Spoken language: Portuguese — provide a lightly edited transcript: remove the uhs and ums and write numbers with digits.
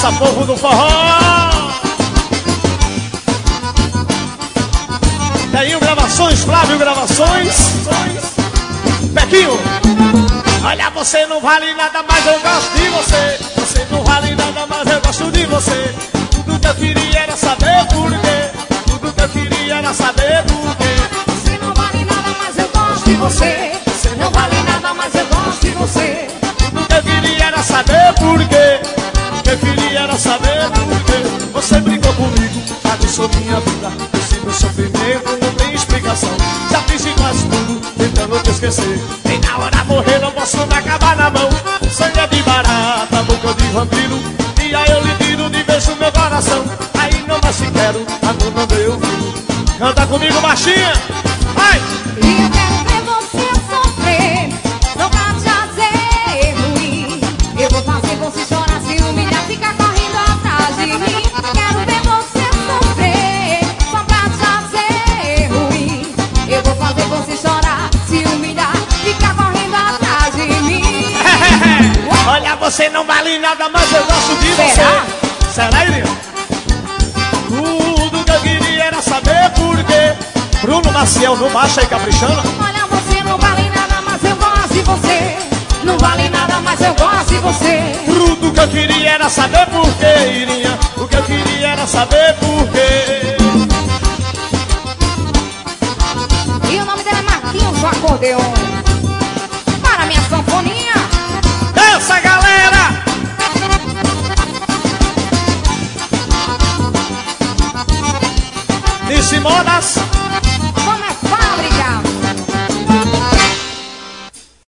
Abraça, povo do forró. Tenho gravações, Flávio Gravações. Pequinho. Olha, você não vale nada, mas eu gosto de você. Você não vale nada, mas eu gosto de você. Tudo que eu queria era saber por quê. Tudo que eu queria era saber por quê. Você não vale nada, mas eu gosto de você. Você não vale nada, mas eu gosto de você. Tudo que eu queria era saber por quê. O que eu queria era saber por quê. Você brincou comigo, aguçou minha vida. Esse meu sofrimento não tem explicação. Já fiz de quase tudo, tentando te esquecer. E na hora morrer não posso me acabar na mão. Sangue é de barata, boca de vampiro. E aí eu lhe tiro de vez o meu coração. Aí não mais te quero, amor não deu fim. Canta comigo, baixinha. Vai! E eu quero ver você sofrer. Não pra te fazer ruim. Eu vou fazer você chorar, se humilhar, ficar correndo atrás de mim. Quero ver você sofrer. Só pra te fazer ruim. Eu vou fazer você chorar, se humilhar, ficar correndo atrás de mim. Olha, você não vale nada, mas eu gosto de você. Será? Será, Iria? Tudo que eu queria era saber por quê. Bruno Maciel no macho aí caprichando. Olha, você não vale nada, mas eu gosto de você. Não vale nada, mas eu gosto de você. Tudo que eu queria era saber por quê, Irinha. O que eu queria era saber por quê. E o nome dele é Marquinhos, o acordeon. Para minha sanfoninha. Dança, galera! Nice Modas.